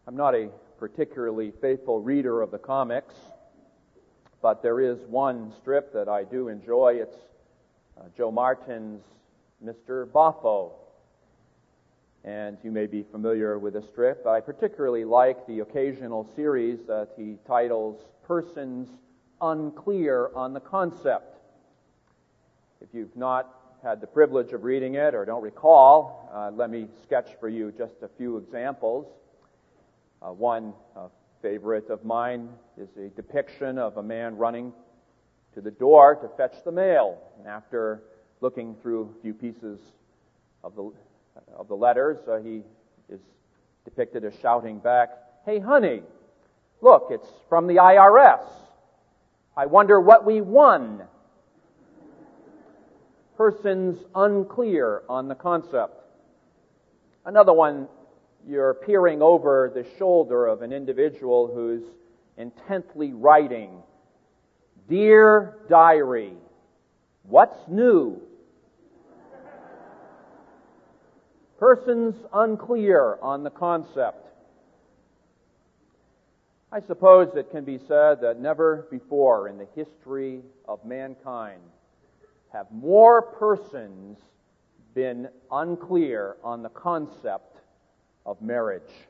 I'm not a particularly faithful reader of the comics, but there is one strip that I do enjoy. It's Joe Martin's Mr. Boffo. And you may be familiar with the strip, but I particularly like the occasional series that he titles Persons Unclear on the Concept. If you've not had the privilege of reading it or don't recall, let me sketch for you just a few examples. One favorite of mine is a depiction of a man running to the door to fetch the mail. And after looking through a few pieces of the letters, he is depicted as shouting back, "Hey, honey, look, it's from the IRS. I wonder what we won." Persons unclear on the concept. Another one, you're peering over the shoulder of an individual who's intently writing, "Dear Diary, what's new?" Persons unclear on the concept. I suppose it can be said that never before in the history of mankind have more persons been unclear on the concept of marriage.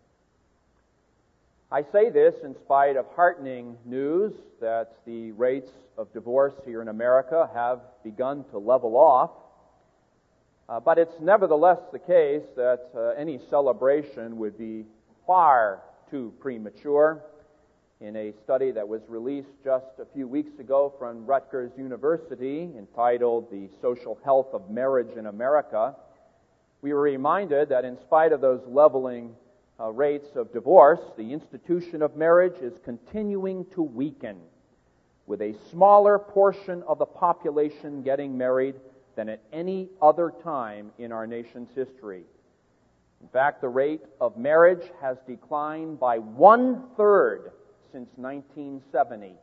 I say this in spite of heartening news that the rates of divorce here in America have begun to level off. But it's nevertheless the case that any celebration would be far too premature. In a study that was released just a few weeks ago from Rutgers University entitled The Social Health of Marriage in America, we were reminded that in spite of those leveling rates of divorce, the institution of marriage is continuing to weaken, with a smaller portion of the population getting married than at any other time in our nation's history. In fact, the rate of marriage has declined by 1/3 since 1970.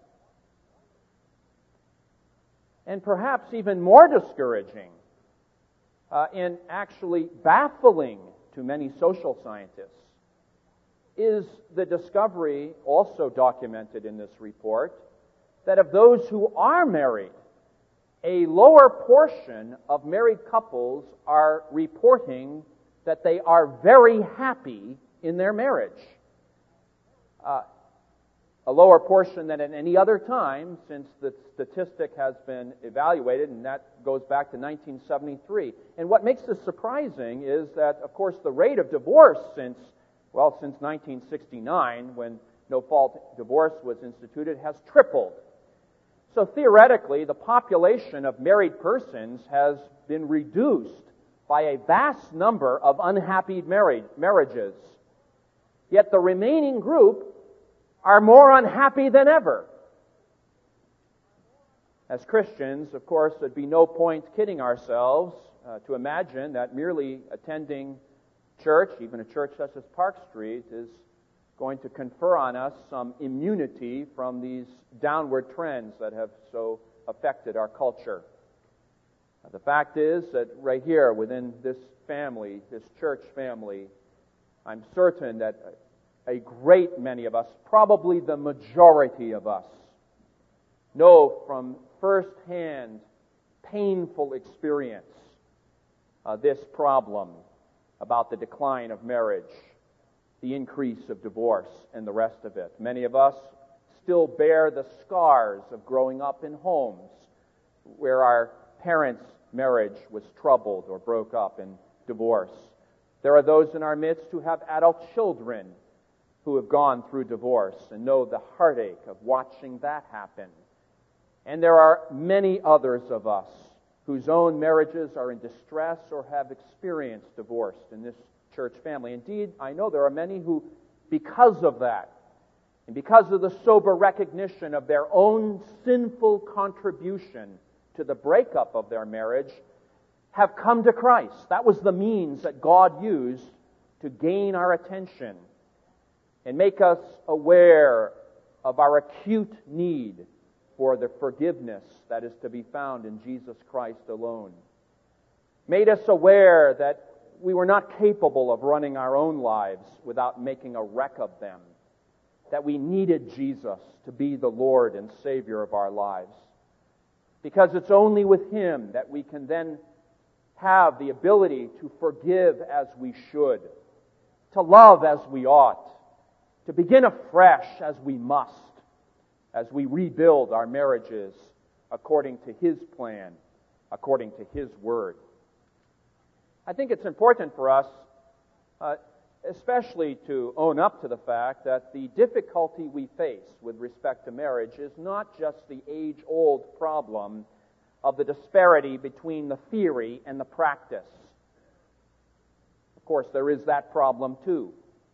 And perhaps even more discouraging, and actually baffling to many social scientists, is the discovery, also documented in this report, that of those who are married, a lower portion of married couples are reporting that they are very happy in their marriage. A lower portion than at any other time since the statistic has been evaluated, and that goes back to 1973. And what makes this surprising is that, of course, the rate of divorce since 1969, when no-fault divorce was instituted, has tripled. So theoretically, the population of married persons has been reduced by a vast number of unhappy marriages. Yet the remaining group are more unhappy than ever. As Christians, of course, there'd be no point kidding ourselves to imagine that merely attending church, even a church such as Park Street, is going to confer on us some immunity from these downward trends that have so affected our culture. The fact is that right here within this family, this church family, I'm certain that a great many of us, probably the majority of us, know from first-hand painful experience this problem about the decline of marriage, the increase of divorce, and the rest of it. Many of us still bear the scars of growing up in homes where our parents' marriage was troubled or broke up in divorce. There are those in our midst who have adult children who have gone through divorce and know the heartache of watching that happen. And there are many others of us whose own marriages are in distress or have experienced divorce in this church family. Indeed, I know there are many who, because of that, and because of the sober recognition of their own sinful contribution to the breakup of their marriage, have come to Christ. That was the means that God used to gain our attention and make us aware of our acute need for the forgiveness that is to be found in Jesus Christ alone. Made us aware that we were not capable of running our own lives without making a wreck of them, that we needed Jesus to be the Lord and Savior of our lives. Because it's only with Him that we can then have the ability to forgive as we should, to love as we ought, to begin afresh as we must, as we rebuild our marriages according to His plan, according to His Word. I think it's important for us, especially to own up to the fact that the difficulty we face with respect to marriage is not just the age-old problem of the disparity between the theory and the practice. Of course, there is that problem too.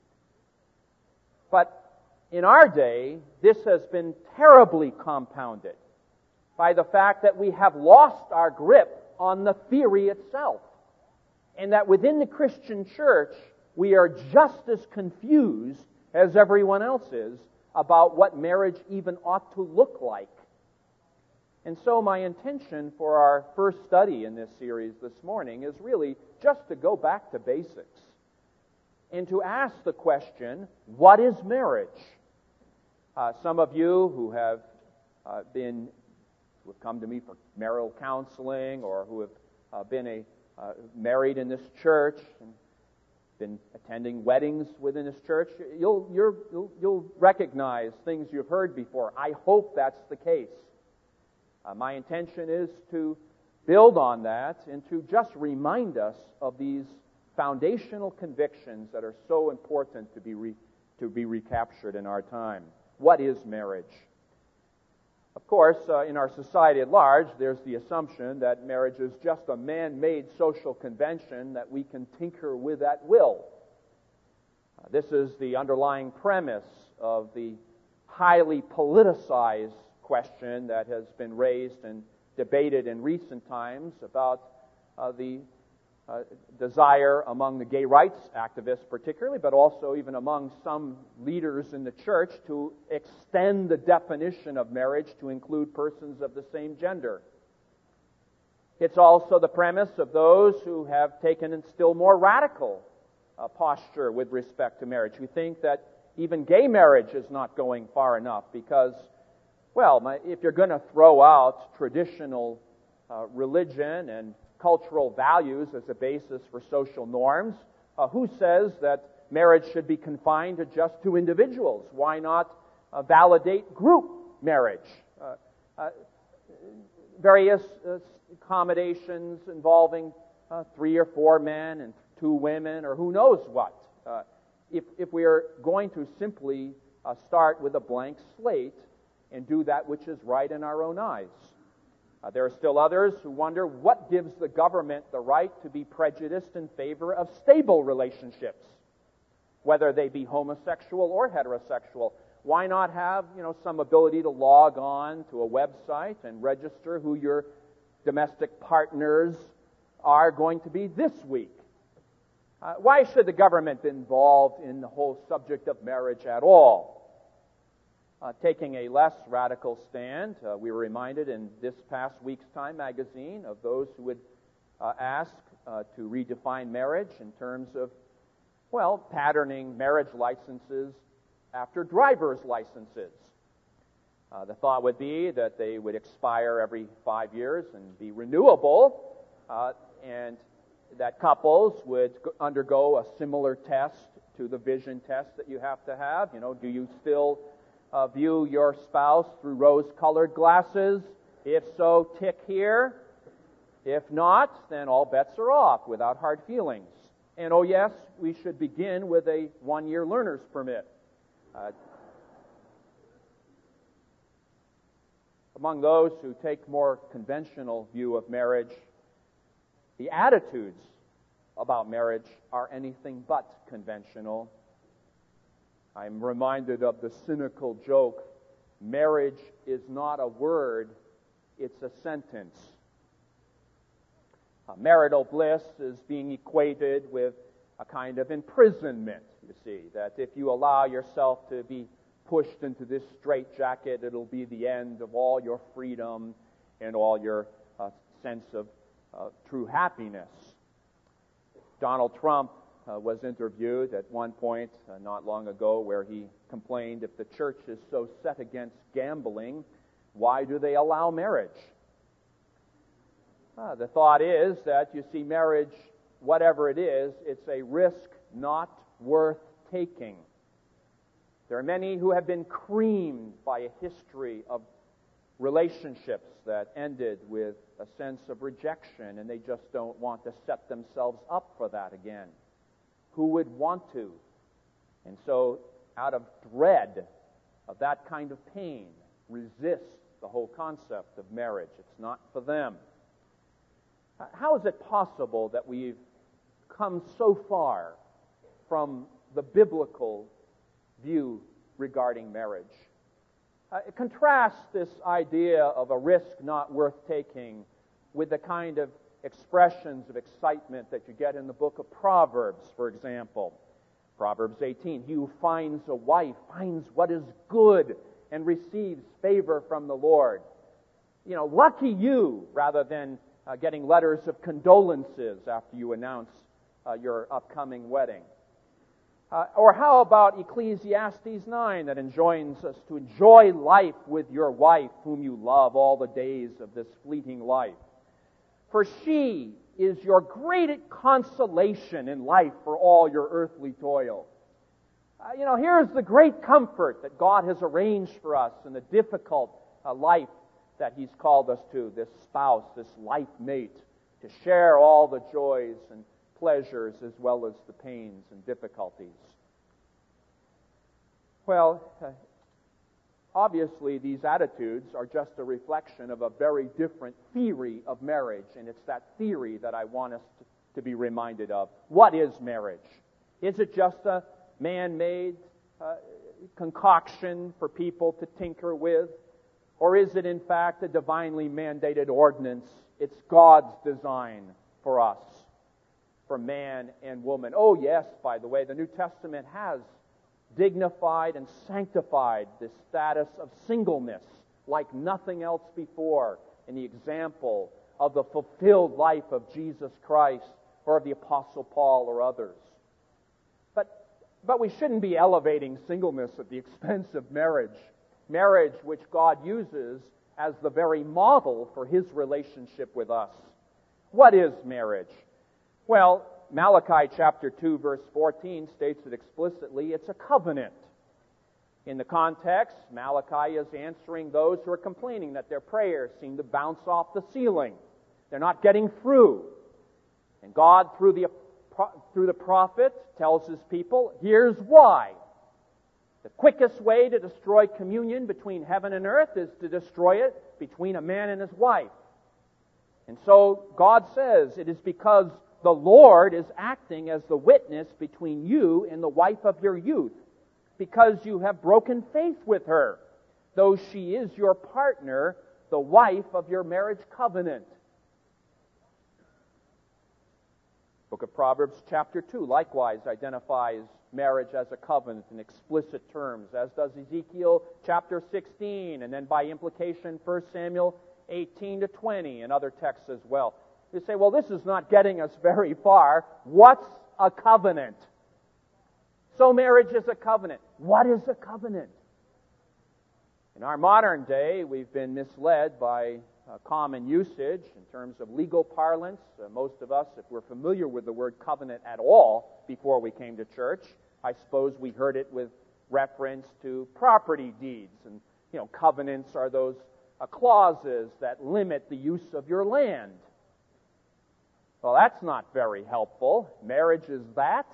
But in our day, this has been terribly compounded by the fact that we have lost our grip on the theory itself, and that within the Christian church, we are just as confused as everyone else is about what marriage even ought to look like. And so my intention for our first study in this series this morning is really just to go back to basics and to ask the question, what is marriage? Some of you who have come to me for marital counseling, or who have been married in this church and been attending weddings within this church, you'll recognize things you've heard before. I hope that's the case. My intention is to build on that and to just remind us of these foundational convictions that are so important to be recaptured in our time. What is marriage? Of course, in our society at large, there's the assumption that marriage is just a man-made social convention that we can tinker with at will. This is the underlying premise of the highly politicized question that has been raised and debated in recent times about the desire among the gay rights activists particularly, but also even among some leaders in the church, to extend the definition of marriage to include persons of the same gender. It's also the premise of those who have taken a still more radical posture with respect to marriage, who think that even gay marriage is not going far enough because, well, if you're going to throw out traditional religion and cultural values as a basis for social norms, who says that marriage should be confined to just two individuals? Why not validate group marriage? Various accommodations involving 3 or 4 men and 2 women, or who knows what. If we are going to simply start with a blank slate and do that which is right in our own eyes. There are still others who wonder what gives the government the right to be prejudiced in favor of stable relationships, whether they be homosexual or heterosexual. Why not have, some ability to log on to a website and register who your domestic partners are going to be this week? Why should the government be involved in the whole subject of marriage at all? Taking a less radical stand, we were reminded in this past week's Time magazine of those who would ask to redefine marriage in terms of, patterning marriage licenses after driver's licenses. The thought would be that they would expire every 5 years and be renewable, and that couples would undergo a similar test to the vision test that you have to have. Do you still view your spouse through rose-colored glasses? If so, tick here. If not, then all bets are off without hard feelings. And oh yes, we should begin with a 1-year learner's permit. Among those who take more conventional view of marriage, the attitudes about marriage are anything but conventional. I'm reminded of the cynical joke, marriage is not a word, it's a sentence. Marital bliss is being equated with a kind of imprisonment, you see, that if you allow yourself to be pushed into this straitjacket, it'll be the end of all your freedom and all your sense of true happiness. Donald Trump was interviewed at one point not long ago where he complained, if the church is so set against gambling, why do they allow marriage? The thought is that, you see, marriage, whatever it is, it's a risk not worth taking. There are many who have been creamed by a history of relationships that ended with a sense of rejection, and they just don't want to set themselves up for that again. Who would want to? And so, out of dread of that kind of pain, resist the whole concept of marriage. It's not for them. How is it possible that we've come so far from the biblical view regarding marriage? Contrast this idea of a risk not worth taking with the kind of expressions of excitement that you get in the book of Proverbs, for example. Proverbs 18, he who finds a wife finds what is good and receives favor from the Lord. You know, lucky you, rather than getting letters of condolences after you announce your upcoming wedding. Or how about Ecclesiastes 9 that enjoins us to enjoy life with your wife whom you love all the days of this fleeting life? For she is your great consolation in life for all your earthly toil. Here's the great comfort that God has arranged for us in the difficult life that He's called us to, this spouse, this life mate, to share all the joys and pleasures as well as the pains and difficulties. Well, obviously these attitudes are just a reflection of a very different theory of marriage, and it's that theory that I want us to be reminded of. What is marriage? Is it just a man-made concoction for people to tinker with? Or is it in fact a divinely mandated ordinance? It's God's design for us, for man and woman. Oh yes, by the way, the New Testament has dignified and sanctified the status of singleness like nothing else before in the example of the fulfilled life of Jesus Christ or of the Apostle Paul or others. But we shouldn't be elevating singleness at the expense of marriage. Marriage which God uses as the very model for His relationship with us. What is marriage? Well, Malachi chapter 2 verse 14 states it explicitly. It's a covenant. In the context, Malachi is answering those who are complaining that their prayers seem to bounce off the ceiling. They're not getting through. And God, through the prophet, tells His people, here's why. The quickest way to destroy communion between heaven and earth is to destroy it between a man and his wife. And so God says it is because the Lord is acting as the witness between you and the wife of your youth, because you have broken faith with her, though she is your partner, the wife of your marriage covenant. Book of Proverbs chapter 2 likewise identifies marriage as a covenant in explicit terms, as does Ezekiel chapter 16, and then by implication 1 Samuel 18 to 20 and other texts as well. You say, well, this is not getting us very far. What's a covenant? So marriage is a covenant. What is a covenant? In our modern day, we've been misled by common usage in terms of legal parlance. Most of us, if we're familiar with the word covenant at all before we came to church, I suppose we heard it with reference to property deeds. And, covenants are those clauses that limit the use of your land. Well, that's not very helpful. Marriage is that.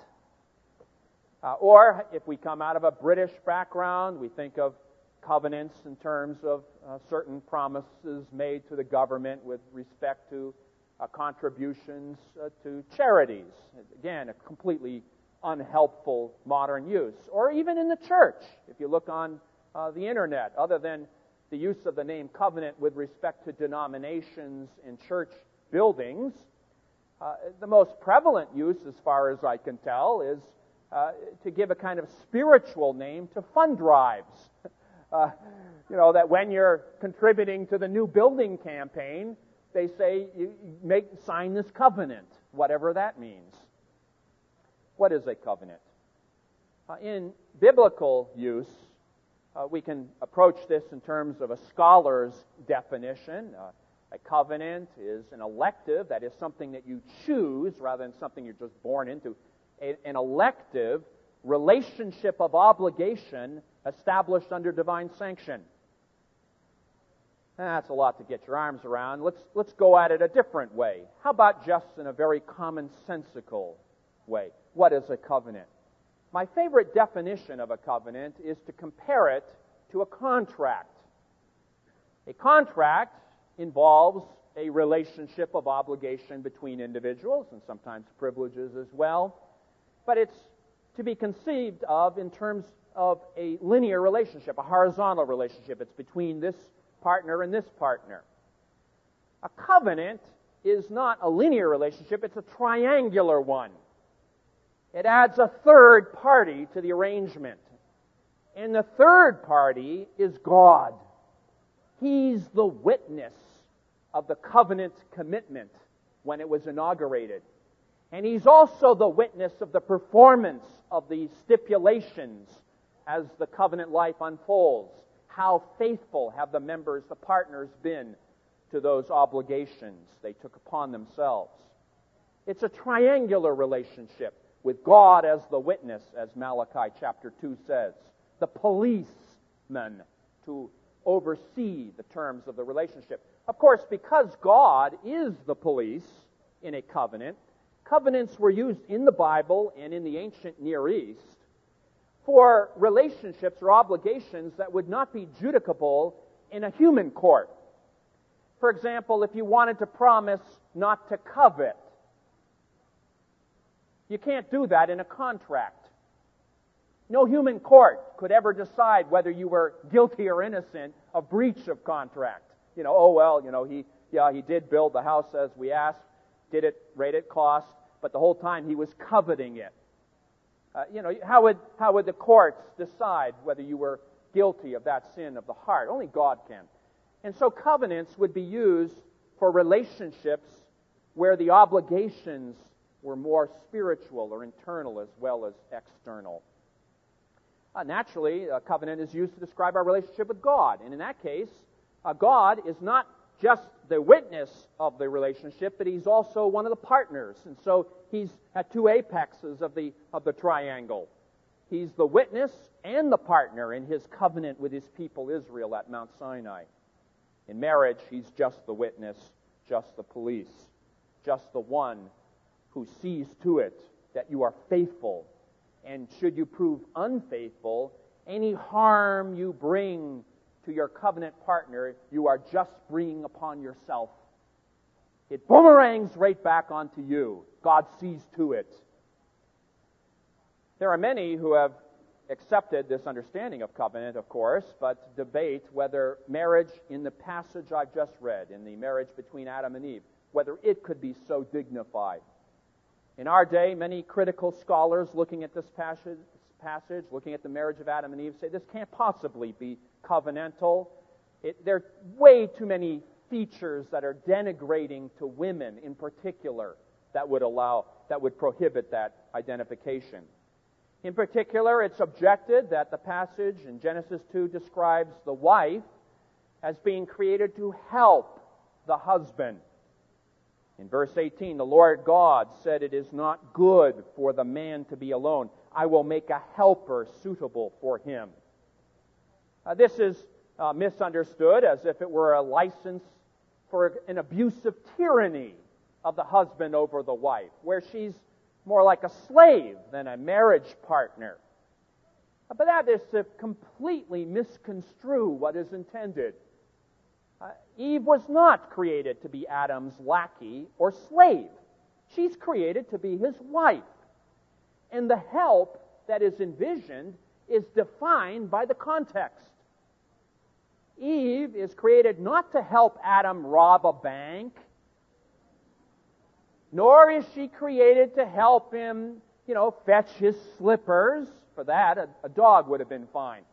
Or if we come out of a British background, we think of covenants in terms of certain promises made to the government with respect to contributions to charities. Again, a completely unhelpful modern use. Or even in the church, if you look on the internet, other than the use of the name covenant with respect to denominations in church buildings, the most prevalent use, as far as I can tell, is to give a kind of spiritual name to fund drives. That when you're contributing to the new building campaign, they say, sign this covenant, whatever that means. What is a covenant? In biblical use, we can approach this in terms of a scholar's definition. A covenant is an elective, that is something that you choose rather than something you're just born into. An elective relationship of obligation established under divine sanction. That's a lot to get your arms around. Let's go at it a different way. How about just in a very commonsensical way? What is a covenant? My favorite definition of a covenant is to compare it to a contract. A contract involves a relationship of obligation between individuals, and sometimes privileges as well. But it's to be conceived of in terms of a linear relationship, a horizontal relationship. It's between this partner and this partner. A covenant is not a linear relationship, it's a triangular one. It adds a third party to the arrangement. And the third party is God. He's the witness of the covenant commitment when it was inaugurated. And He's also the witness of the performance of the stipulations as the covenant life unfolds. How faithful have the members, the partners, been to those obligations they took upon themselves? It's a triangular relationship with God as the witness, as Malachi chapter 2 says. The policeman to oversee the terms of the relationship. Of course, because God is the police in a covenant, covenants were used in the Bible and in the ancient Near East for relationships or obligations that would not be judicable in a human court. For example, if you wanted to promise not to covet, you can't do that in a contract. No human court could ever decide whether you were guilty or innocent of breach of contract. He did build the house as we asked, did it rate it cost, but the whole time he was coveting it. How would the courts decide whether you were guilty of that sin of the heart? Only God can. And so covenants would be used for relationships where the obligations were more spiritual or internal as well as external. Naturally, a covenant is used to describe our relationship with God. And in that case, God is not just the witness of the relationship, but He's also one of the partners. And so He's at two apexes of the triangle. He's the witness and the partner in His covenant with His people Israel at Mount Sinai. In marriage, He's just the witness, just the police, just the one who sees to it that you are faithful. And should you prove unfaithful, any harm you bring to your covenant partner, you are just bringing upon yourself. It boomerangs right back onto you. God sees to it. There are many who have accepted this understanding of covenant, of course, but debate whether marriage in the passage I've just read, in the marriage between Adam and Eve, whether it could be so dignified. In our day, many critical scholars looking at this passage, looking at the marriage of Adam and Eve, say this can't possibly be covenantal. There are way too many features that are denigrating to women in particular that would prohibit that identification. In particular, it's objected that the passage in Genesis 2 describes the wife as being created to help the husband. In verse 18, the Lord God said, "It is not good for the man to be alone. I will make a helper suitable for him." This is misunderstood as if it were a license for an abusive tyranny of the husband over the wife, where she's more like a slave than a marriage partner. But that is to completely misconstrue what is intended. Eve was not created to be Adam's lackey or slave. She's created to be his wife. And the help that is envisioned is defined by the context. Eve is created not to help Adam rob a bank, nor is she created to help him, fetch his slippers. For that, a dog would have been fine.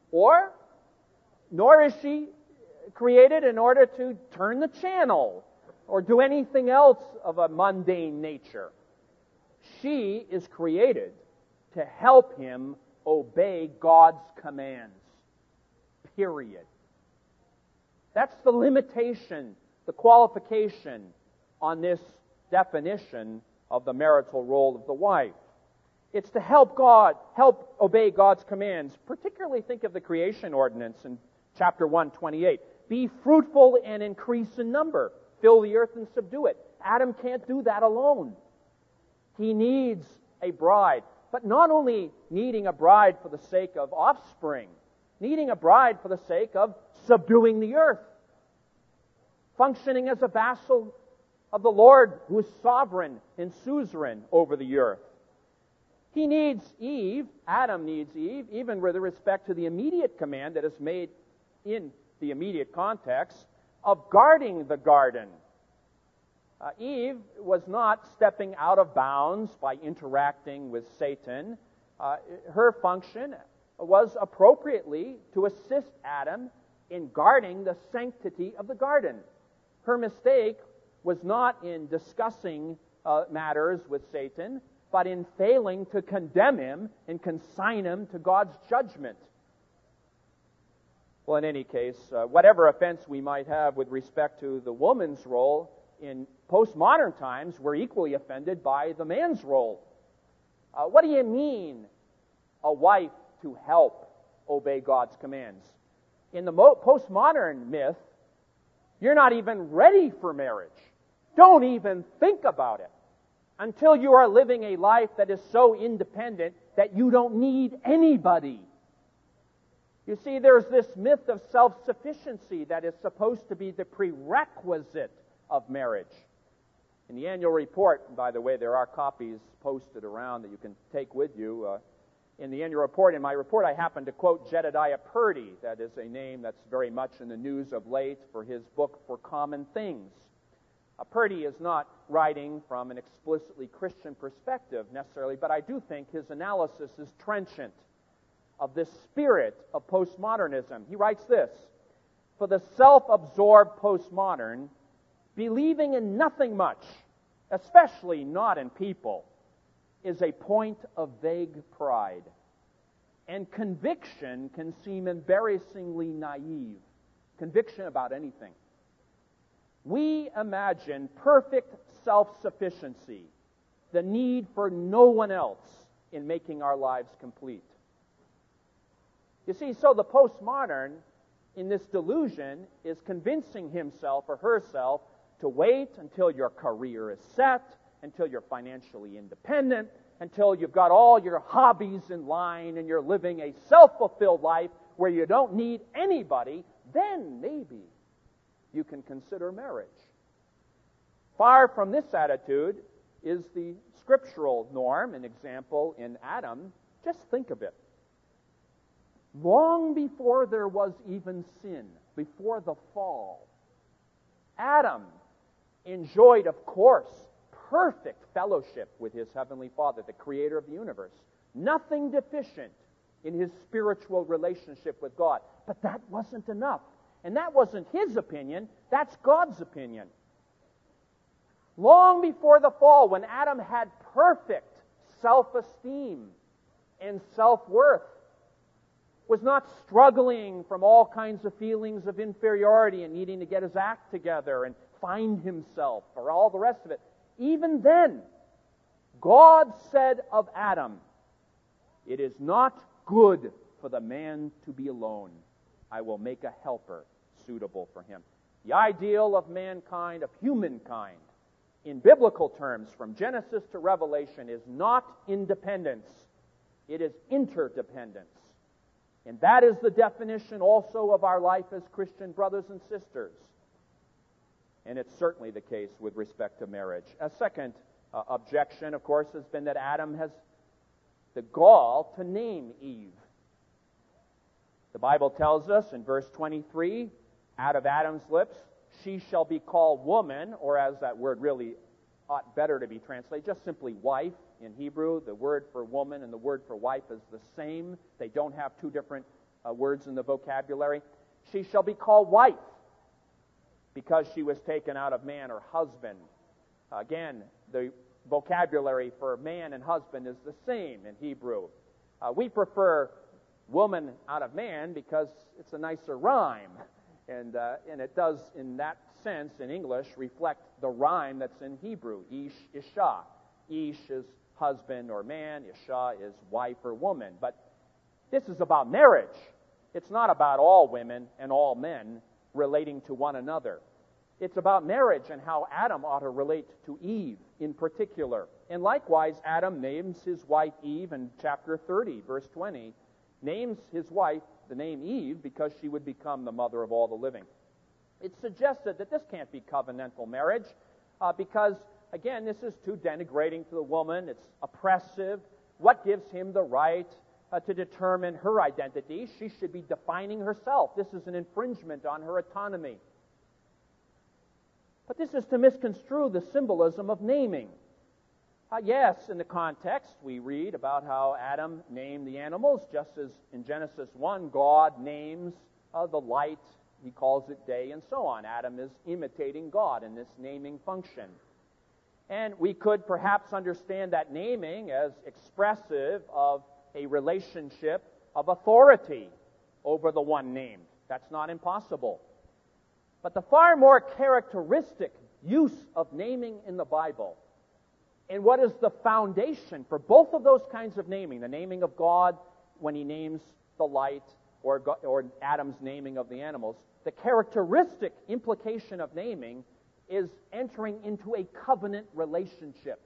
Nor is she created in order to turn the channel or do anything else of a mundane nature. She is created to help him obey God's commands. Period. That's the limitation, the qualification on this definition of the marital role of the wife. It's to help obey God's commands. Particularly think of the creation ordinance in chapter 1:28. Be fruitful and increase in number. Fill the earth and subdue it. Adam can't do that alone. He needs a bride. But not only needing a bride for the sake of offspring, needing a bride for the sake of subduing the earth, functioning as a vassal of the Lord who is sovereign and suzerain over the earth. He needs Eve, Adam needs Eve, even with respect to the immediate command that is made in the immediate context of guarding the garden. Eve was not stepping out of bounds by interacting with Satan. Her function was appropriately to assist Adam in guarding the sanctity of the garden. Her mistake was not in discussing matters with Satan, but in failing to condemn him and consign him to God's judgment. Well, in any case, whatever offense we might have with respect to the woman's role, in postmodern times, we're equally offended by the man's role. What do you mean, a wife to help obey God's commands? In the postmodern myth, you're not even ready for marriage. Don't even think about it until you are living a life that is so independent that you don't need anybody. You see, there's this myth of self-sufficiency that is supposed to be the prerequisite of marriage. In the annual report, by the way, there are copies posted around that you can take with you. In the annual report, in my report, I happen to quote Jedediah Purdy. That is a name that's very much in the news of late for his book, For Common Things. Purdy is not writing from an explicitly Christian perspective necessarily, but I do think his analysis is trenchant of this spirit of postmodernism. He writes this: for the self-absorbed postmodern, believing in nothing much, especially not in people, is a point of vague pride. And conviction can seem embarrassingly naive. Conviction about anything. We imagine perfect self-sufficiency, the need for no one else in making our lives complete. You see, so the postmodern, in this delusion, is convincing himself or herself to wait until your career is set, until you're financially independent, until you've got all your hobbies in line and you're living a self-fulfilled life where you don't need anybody, then maybe you can consider marriage. Far from this attitude is the scriptural norm, an example in Adam. Just think of it. Long before there was even sin, before the fall, Adam enjoyed, of course, perfect fellowship with his heavenly Father, the creator of the universe. Nothing deficient in his spiritual relationship with God. But that wasn't enough. And that wasn't his opinion, that's God's opinion. Long before the fall, when Adam had perfect self-esteem and self-worth, was not struggling from all kinds of feelings of inferiority and needing to get his act together and find himself or all the rest of it. Even then, God said of Adam, "It is not good for the man to be alone. I will make a helper suitable for him." The ideal of mankind, of humankind, in biblical terms, from Genesis to Revelation, is not independence. It is interdependence. And that is the definition also of our life as Christian brothers and sisters. And it's certainly the case with respect to marriage. A second objection, of course, has been that Adam has the gall to name Eve. The Bible tells us in verse 23, out of Adam's lips, she shall be called woman, or as that word really ought better to be translated, just simply wife. In Hebrew, the word for woman and the word for wife is the same. They don't have two different words in the vocabulary. She shall be called wife because she was taken out of man or husband. Again, the vocabulary for man and husband is the same in Hebrew. We prefer woman out of man because it's a nicer rhyme. And it does, in that sense, in English, reflect the rhyme that's in Hebrew. Ish, Isha. Ish is husband or man. Isha is wife or woman. But this is about marriage. It's not about all women and all men relating to one another. It's about marriage and how Adam ought to relate to Eve in particular. And likewise, Adam names his wife Eve in chapter 30, verse 20, names his wife the name Eve because she would become the mother of all the living. It's suggested that this can't be covenantal marriage because, again, this is too denigrating to the woman. It's oppressive. What gives him the right to determine her identity? She should be defining herself. This is an infringement on her autonomy. But this is to misconstrue the symbolism of naming. Yes, in the context, we read about how Adam named the animals, just as in Genesis 1, God names the light, he calls it day, and so on. Adam is imitating God in this naming function. And we could perhaps understand that naming as expressive of a relationship of authority over the one named. That's not impossible. But the far more characteristic use of naming in the Bible, and what is the foundation for both of those kinds of naming, the naming of God when he names the light, or Adam's naming of the animals, the characteristic implication of naming is entering into a covenant relationship.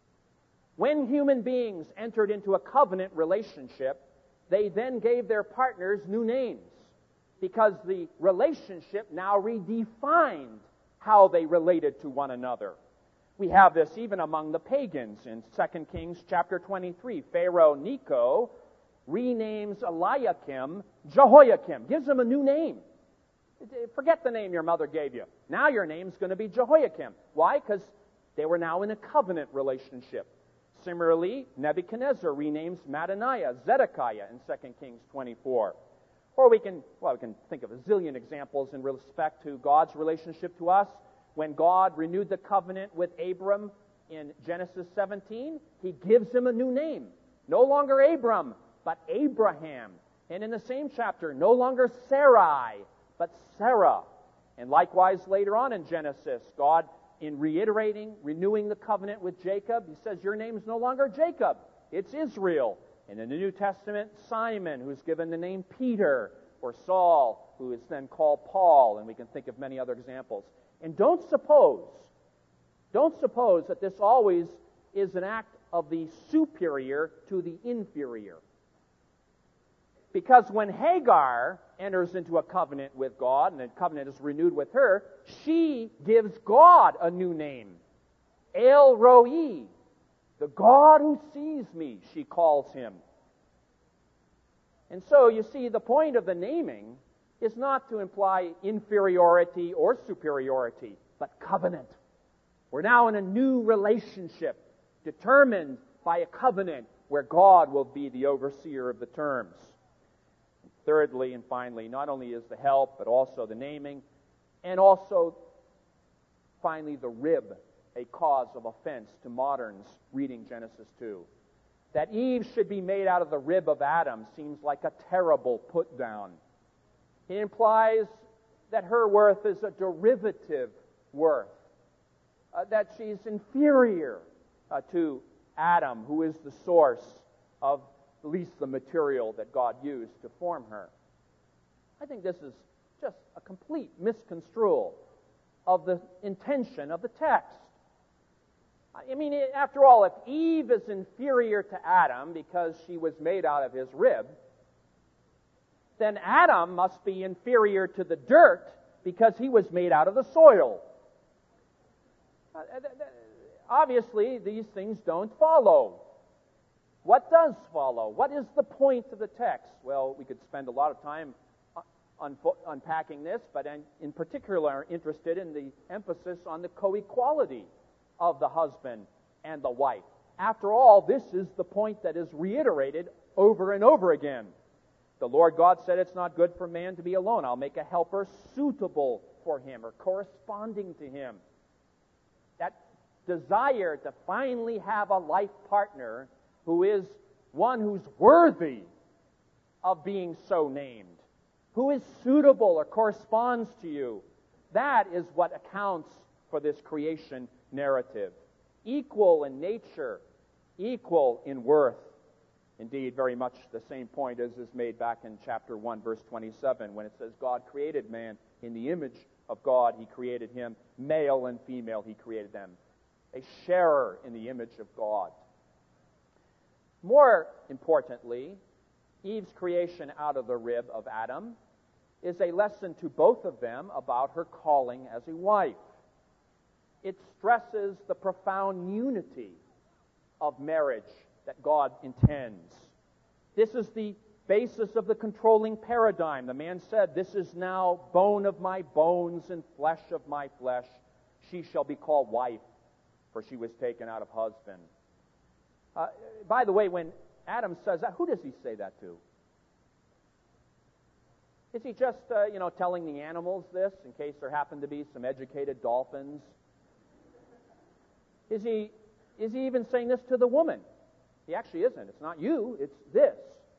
When human beings entered into a covenant relationship, they then gave their partners new names, because the relationship now redefined how they related to one another. We have this even among the pagans in 2 Kings chapter 23. Pharaoh Necho renames Eliakim Jehoiakim, gives him a new name. Forget the name your mother gave you. Now your name's going to be Jehoiakim. Why? Because they were now in a covenant relationship. Similarly, Nebuchadnezzar renames Mattaniah Zedekiah in 2 Kings 24. Or we can think of a zillion examples in respect to God's relationship to us. When God renewed the covenant with Abram in Genesis 17, he gives him a new name. No longer Abram, but Abraham. And in the same chapter, no longer Sarai, but Sarah. And likewise later on in Genesis, God, in renewing the covenant with Jacob, he says, your name's no longer Jacob, it's Israel. And in the New Testament, Simon, who's given the name Peter, or Saul, who is then called Paul, and we can think of many other examples. And don't suppose that this always is an act of the superior to the inferior. Because when Hagar enters into a covenant with God, and the covenant is renewed with her, she gives God a new name. El Roi, the God who sees me, she calls him. And so, you see, the point of the naming is not to imply inferiority or superiority, but covenant. We're now in a new relationship, determined by a covenant where God will be the overseer of the terms. Thirdly and finally, not only is the help, but also the naming, and also, finally, the rib, a cause of offense to moderns reading Genesis 2. That Eve should be made out of the rib of Adam seems like a terrible put-down. It implies that her worth is a derivative worth, that she's inferior to Adam, who is the source of at least the material that God used to form her. I think this is just a complete misconstrual of the intention of the text. I mean, after all, if Eve is inferior to Adam because she was made out of his rib, then Adam must be inferior to the dirt because he was made out of the soil. Obviously, these things don't follow. What does follow? What is the point of the text? Well, we could spend a lot of time unpacking this, but in particular are interested in the emphasis on the co-equality of the husband and the wife. After all, this is the point that is reiterated over and over again. The Lord God said it's not good for man to be alone. I'll make a helper suitable for him or corresponding to him. That desire to finally have a life partner who is one who's worthy of being so named, who is suitable or corresponds to you. That is what accounts for this creation narrative. Equal in nature, equal in worth. Indeed, very much the same point as is made back in chapter 1, verse 27, when it says, God created man in the image of God. He created him. Male and female, he created them. A sharer in the image of God. More importantly, Eve's creation out of the rib of Adam is a lesson to both of them about her calling as a wife. It stresses the profound unity of marriage that God intends. This is the basis of the controlling paradigm. The man said, "This is now bone of my bones and flesh of my flesh. She shall be called wife, for she was taken out of husband." By the way, when Adam says that, who does he say that to? Is he just, telling the animals this in case there happen to be some educated dolphins? Is he even saying this to the woman? He actually isn't. It's not you, it's this.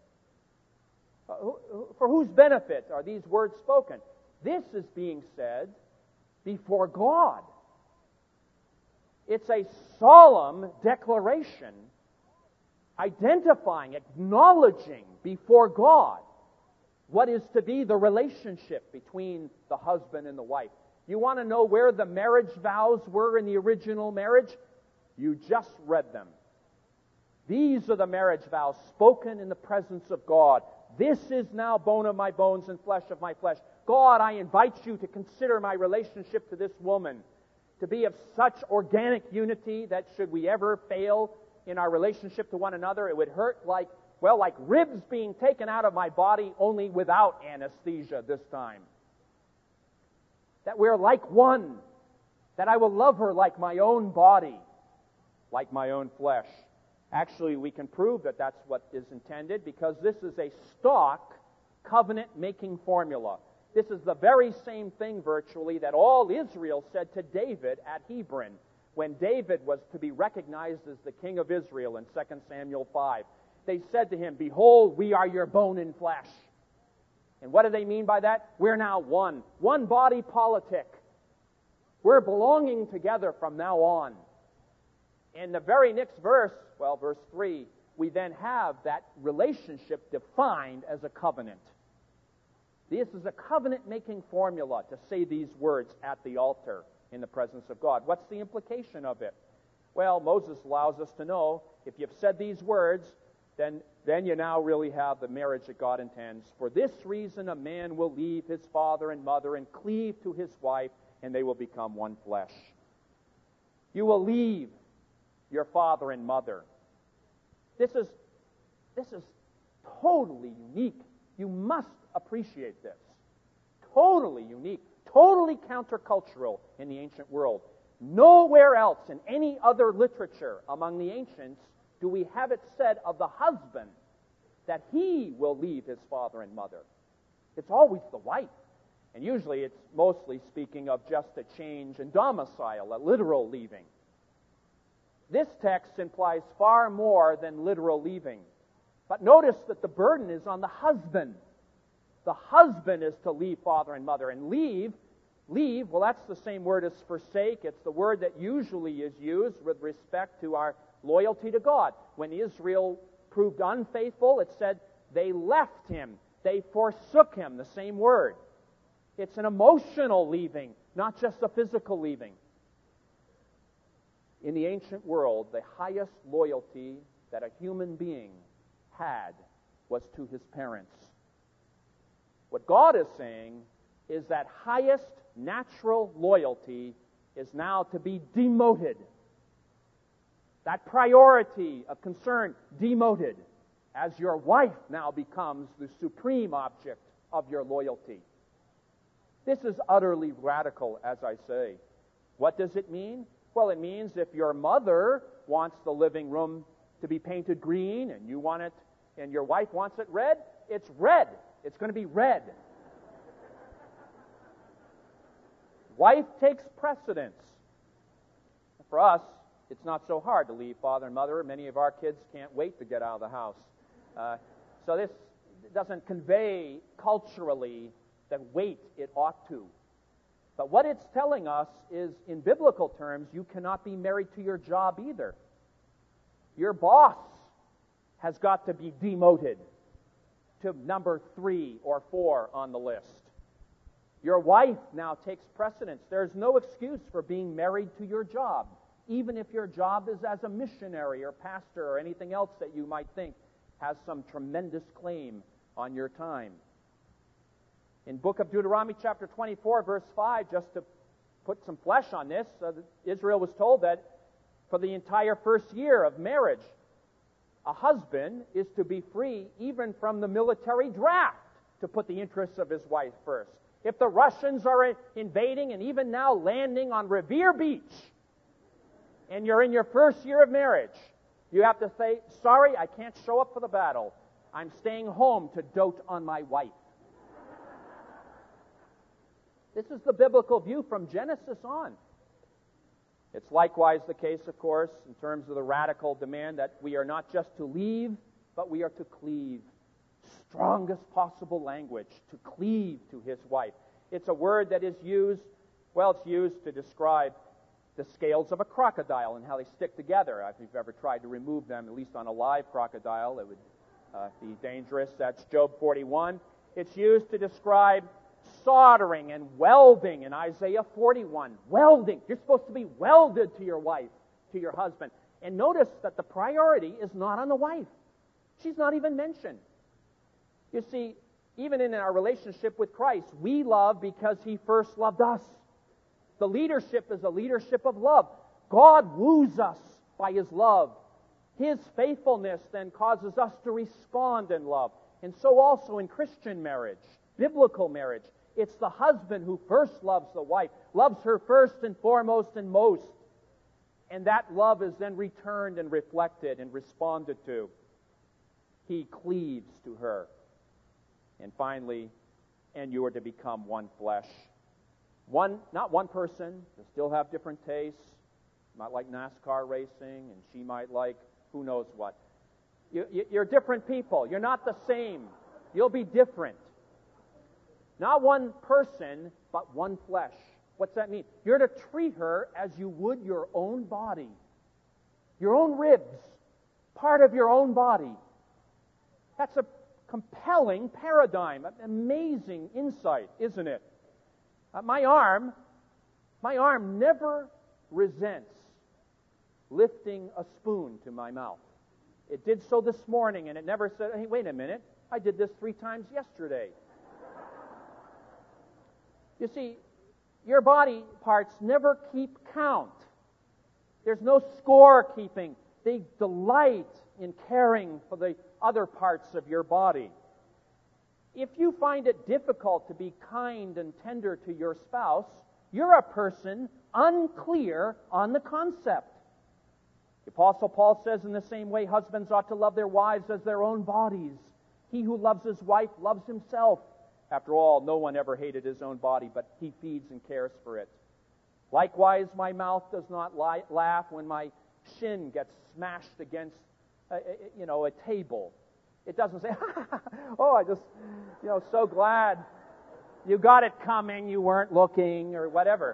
For whose benefit are these words spoken? This is being said before God. It's a solemn declaration, identifying, acknowledging before God what is to be the relationship between the husband and the wife. You want to know where the marriage vows were in the original marriage? You just read them. These are the marriage vows spoken in the presence of God. This is now bone of my bones and flesh of my flesh. God, I invite you to consider my relationship to this woman to be of such organic unity that should we ever fail in our relationship to one another, it would hurt like ribs being taken out of my body, only without anesthesia this time. That we're like one. That I will love her like my own body, like my own flesh. Actually, we can prove that that's what is intended because this is a stock covenant-making formula. This is the very same thing, virtually, that all Israel said to David at Hebron when David was to be recognized as the king of Israel in 2 Samuel 5. They said to him, "Behold, we are your bone and flesh." And what do they mean by that? We're now one. One body politic. We're belonging together from now on. In the very next verse, verse 3, we then have that relationship defined as a covenant. This is a covenant-making formula to say these words at the altar in the presence of God. What's the implication of it? Well, Moses allows us to know, if you've said these words, then you now really have the marriage that God intends. For this reason, a man will leave his father and mother and cleave to his wife, and they will become one flesh. You will leave your father and mother. This is totally unique. You must appreciate this. Totally unique, totally countercultural in the ancient world. Nowhere else in any other literature among the ancients do we have it said of the husband that he will leave his father and mother. It's always the wife. And usually it's mostly speaking of just a change in domicile, a literal leaving. This text implies far more than literal leaving. But notice that the burden is on the husband. The husband is to leave father and mother. And leave, that's the same word as forsake. It's the word that usually is used with respect to our loyalty to God. When Israel proved unfaithful, it said they left him. They forsook him, the same word. It's an emotional leaving, not just a physical leaving. In the ancient world, the highest loyalty that a human being had was to his parents. What God is saying is that highest natural loyalty is now to be demoted. That priority of concern demoted, as your wife now becomes the supreme object of your loyalty. This is utterly radical, as I say. What does it mean? Well, it means if your mother wants the living room to be painted green and you want it, and your wife wants it red, it's red. It's going to be red. Wife takes precedence. For us, it's not so hard to leave father and mother. Many of our kids can't wait to get out of the house. So this doesn't convey culturally the weight it ought to. But what it's telling us is, in biblical terms, you cannot be married to your job either. Your boss has got to be demoted to number 3 or 4 on the list. Your wife now takes precedence. There's no excuse for being married to your job, even if your job is as a missionary or pastor or anything else that you might think has some tremendous claim on your time. In book of Deuteronomy chapter 24, verse 5, just to put some flesh on this, Israel was told that for the entire first year of marriage, a husband is to be free even from the military draft to put the interests of his wife first. If the Russians are invading and even now landing on Revere Beach, and you're in your first year of marriage, you have to say, sorry, I can't show up for the battle. I'm staying home to dote on my wife. This is the biblical view from Genesis on. It's likewise the case, of course, in terms of the radical demand that we are not just to leave, but we are to cleave. Strongest possible language, to cleave to his wife. It's a word that is used, it's used to describe the scales of a crocodile and how they stick together. If you've ever tried to remove them, at least on a live crocodile, it would be dangerous. That's Job 41. It's used to describe soldering and welding in Isaiah 41. Welding. You're supposed to be welded to your wife, to your husband. And notice that the priority is not on the wife. She's not even mentioned. You see, even in our relationship with Christ, we love because he first loved us. The leadership is a leadership of love. God woos us by his love. His faithfulness then causes us to respond in love. And so also in Christian marriage, biblical marriage, it's the husband who first loves the wife, loves her first and foremost and most. And that love is then returned and reflected and responded to. He cleaves to her. And finally, and you are to become one flesh. Not one person. They still have different tastes. You might like NASCAR racing, and she might like who knows what. You're different people. You're not the same. You'll be different. Not one person, but one flesh. What's that mean? You're to treat her as you would your own body. Your own ribs. Part of your own body. That's a compelling paradigm. Amazing insight, isn't it? My arm never resents lifting a spoon to my mouth. It did so this morning, and it never said, hey, wait a minute, I did this 3 times yesterday. You see, your body parts never keep count. There's no score keeping. They delight in caring for the other parts of your body. If you find it difficult to be kind and tender to your spouse, you're a person unclear on the concept. The Apostle Paul says in the same way, husbands ought to love their wives as their own bodies. He who loves his wife loves himself. After all, no one ever hated his own body, but he feeds and cares for it. Likewise, my mouth does not laugh when my shin gets smashed against a table. It doesn't say, oh, I just, so glad you got it coming, you weren't looking, or whatever.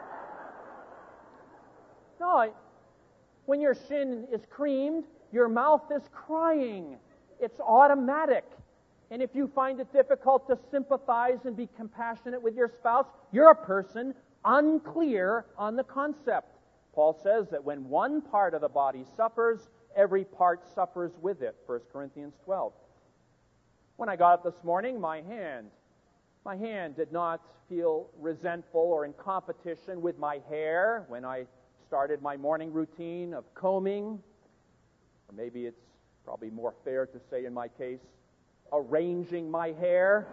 No, when your shin is creamed, your mouth is crying. It's automatic. And if you find it difficult to sympathize and be compassionate with your spouse, you're a person unclear on the concept. Paul says that when one part of the body suffers, every part suffers with it, 1 Corinthians 12. When I got up this morning, my hand did not feel resentful or in competition with my hair when I started my morning routine of combing. Or maybe it's probably more fair to say in my case, arranging my hair.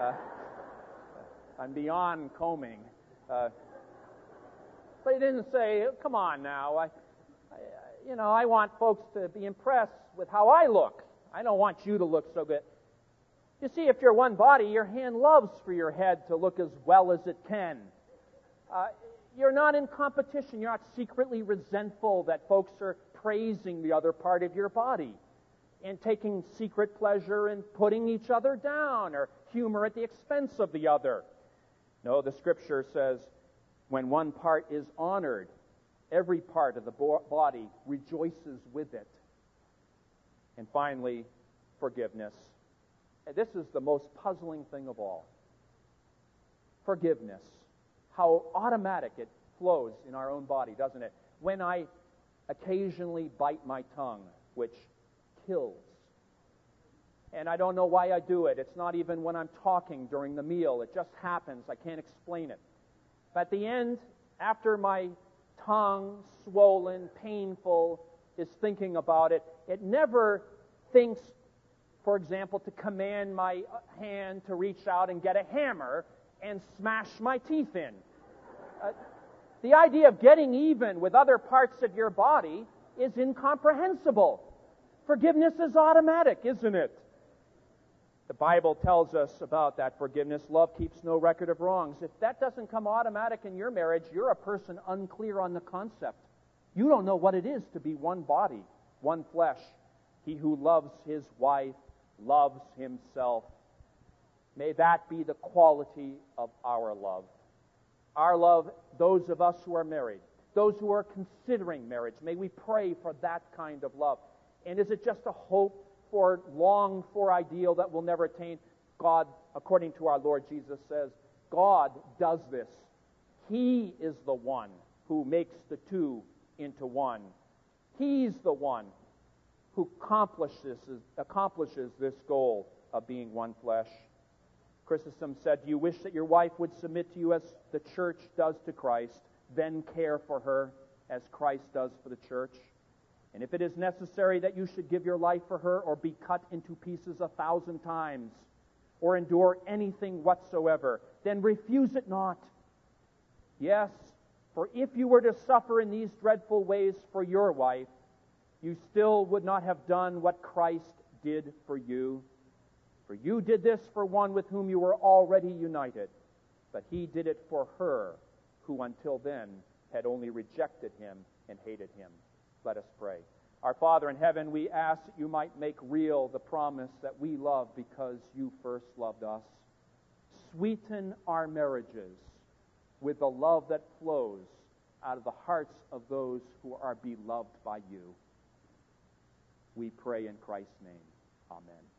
I'm beyond combing. But he didn't say, come on now, I want folks to be impressed with how I look. I don't want you to look so good. You see, if you're one body, your hand loves for your head to look as well as it can. you're not in competition. You're not secretly resentful that folks are praising the other part of your body and taking secret pleasure in putting each other down or humor at the expense of the other. No, the Scripture says when one part is honored, every part of the body rejoices with it. And finally, forgiveness. And this is the most puzzling thing of all. Forgiveness. How automatic it flows in our own body, doesn't it? When I occasionally bite my tongue, which kills. And I don't know why I do it. It's not even when I'm talking during the meal. It just happens. I can't explain it. But at the end, after my tongue, swollen, painful, is thinking about it, it never thinks, for example, to command my hand to reach out and get a hammer and smash my teeth in. The idea of getting even with other parts of your body is incomprehensible. Forgiveness is automatic, isn't it? The Bible tells us about that forgiveness. Love keeps no record of wrongs. If that doesn't come automatic in your marriage, you're a person unclear on the concept. You don't know what it is to be one body, one flesh. He who loves his wife loves himself. May that be the quality of our love. Our love, those of us who are married, those who are considering marriage, may we pray for that kind of love. And is it just a hope for, long for ideal that we'll never attain? God, according to our Lord Jesus says, God does this. He is the one who makes the two into one. He's the one who accomplishes this goal of being one flesh. Chrysostom said, "Do you wish that your wife would submit to you as the church does to Christ, then care for her as Christ does for the church? And if it is necessary that you should give your life for her or be cut into pieces 1,000 times or endure anything whatsoever, then refuse it not. Yes, for if you were to suffer in these dreadful ways for your wife, you still would not have done what Christ did for you. For you did this for one with whom you were already united, but he did it for her, who until then had only rejected him and hated him." Let us pray. Our Father in heaven, we ask that you might make real the promise that we love because you first loved us. Sweeten our marriages with the love that flows out of the hearts of those who are beloved by you. We pray in Christ's name. Amen.